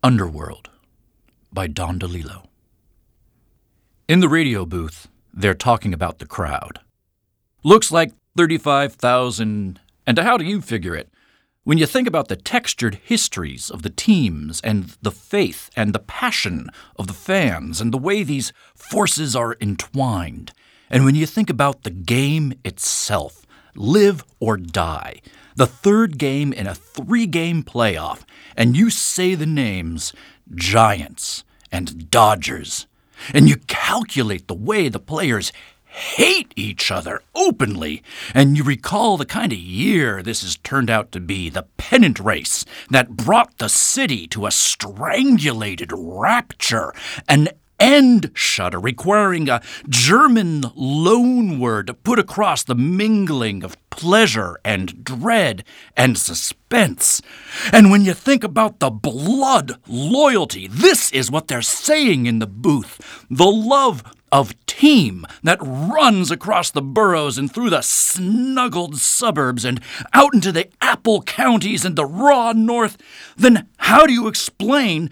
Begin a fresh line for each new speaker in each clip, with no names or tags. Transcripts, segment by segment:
Underworld by Don DeLillo. In the radio booth, they're talking about the crowd. Looks like 35,000, and how do you figure it? When you think about the textured histories of the teams and the faith and the passion of the fans and the way these forces are entwined, and when you think about the game itself, live or die, the third game in a 3-game playoff, and you say the names Giants and Dodgers, and you calculate the way the players hate each other openly, and you recall the kind of year this has turned out to be, the pennant race that brought the city to a strangulated rapture, an end shudder requiring a German loanword to put across the mingling of pleasure and dread and suspense. And when you think about the blood loyalty, this is what they're saying in the booth. The love of team that runs across the boroughs and through the snuggled suburbs and out into the apple counties and the raw north. Then how do you explain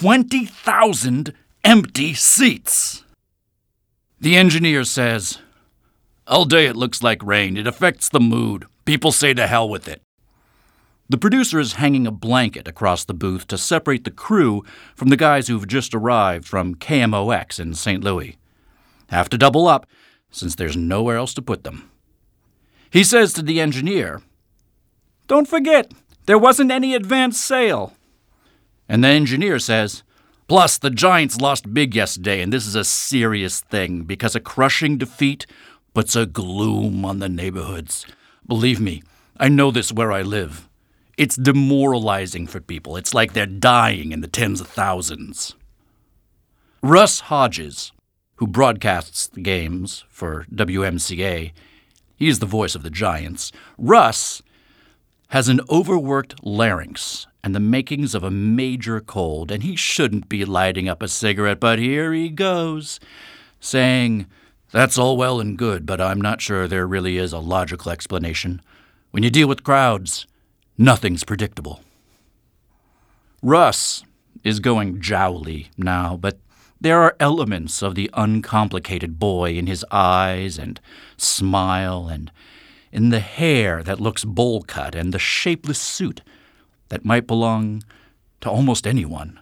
20,000 empty seats? The engineer says, "All day it looks like rain. It affects the mood. People say to hell with it." The producer is hanging a blanket across the booth to separate the crew from the guys who've just arrived from KMOX in St. Louis. Have to double up, since there's nowhere else to put them. He says to the engineer, "Don't forget, there wasn't any advance sale." And the engineer says, "Plus, the Giants lost big yesterday, and this is a serious thing, because a crushing defeat puts a gloom on the neighborhoods. Believe me, I know this where I live. It's demoralizing for people. It's like they're dying in the tens of thousands." Russ Hodges, who broadcasts the games for WMCA, he's the voice of the Giants. Russ has an overworked larynx and the makings of a major cold, and he shouldn't be lighting up a cigarette, but here he goes, saying, "That's all well and good, but I'm not sure there really is a logical explanation. When you deal with crowds, nothing's predictable." Russ is going jowly now, but there are elements of the uncomplicated boy in his eyes and smile and in the hair that looks bowl-cut and the shapeless suit that might belong to almost anyone.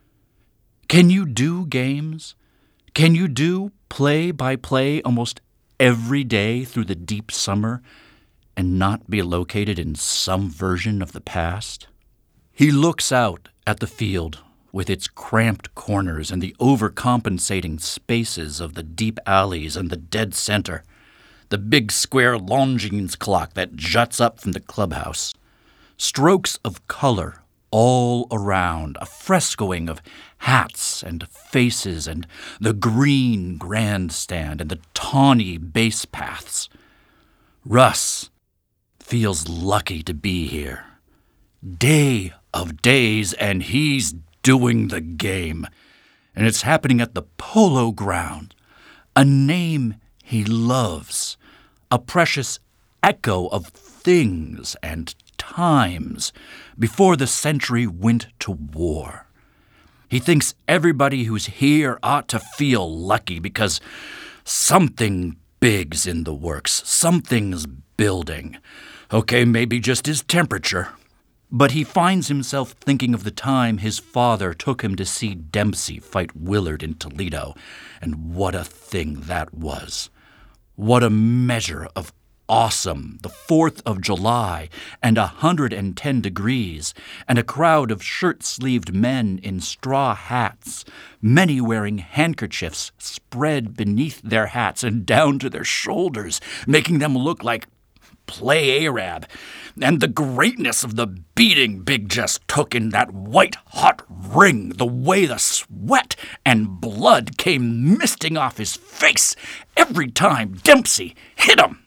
Can you do games? Can you do play-by-play almost every day through the deep summer and not be located in some version of the past? He looks out at the field with its cramped corners and the overcompensating spaces of the deep alleys and the dead center, the big square Longines clock that juts up from the clubhouse, strokes of color all around, a frescoing of hats and faces and the green grandstand and the tawny base paths. Russ feels lucky to be here. Day of days, and he's doing the game. And it's happening at the Polo Ground, a name he loves, a precious echo of things and times before the century went to war. He thinks everybody who's here ought to feel lucky because something big's in the works, something's building. Okay, maybe just his temperature. But he finds himself thinking of the time his father took him to see Dempsey fight Willard in Toledo, and what a thing that was. What a measure of awesome, the 4th of July, and 110 degrees, and a crowd of shirt-sleeved men in straw hats, many wearing handkerchiefs spread beneath their hats and down to their shoulders, making them look like play Arab, and the greatness of the beating Big Jess took in that white-hot ring, the way the sweat and blood came misting off his face every time Dempsey hit him.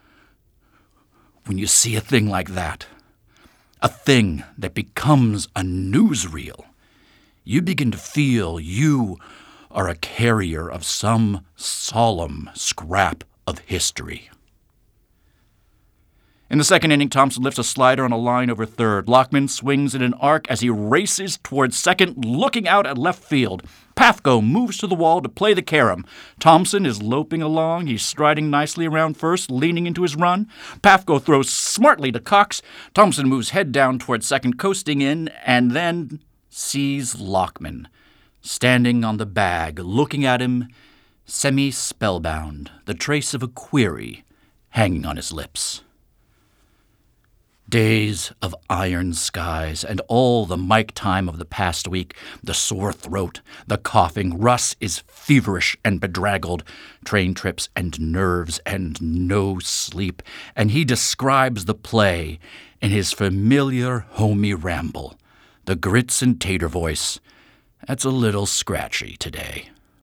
When you see a thing like that, a thing that becomes a newsreel, you begin to feel you are a carrier of some solemn scrap of history. In the second inning, Thompson lifts a slider on a line over third. Lockman swings in an arc as he races towards second, looking out at left field. Pafko moves to the wall to play the carom. Thompson is loping along. He's striding nicely around first, leaning into his run. Pafko throws smartly to Cox. Thompson moves head down towards second, coasting in, and then sees Lockman, standing on the bag, looking at him, semi-spellbound, the trace of a query hanging on his lips. Days of iron skies and all the mic time of the past week, the sore throat, the coughing. Russ is feverish and bedraggled, train trips and nerves and no sleep, and he describes the play in his familiar homey ramble, the grits and tater voice that's a little scratchy today.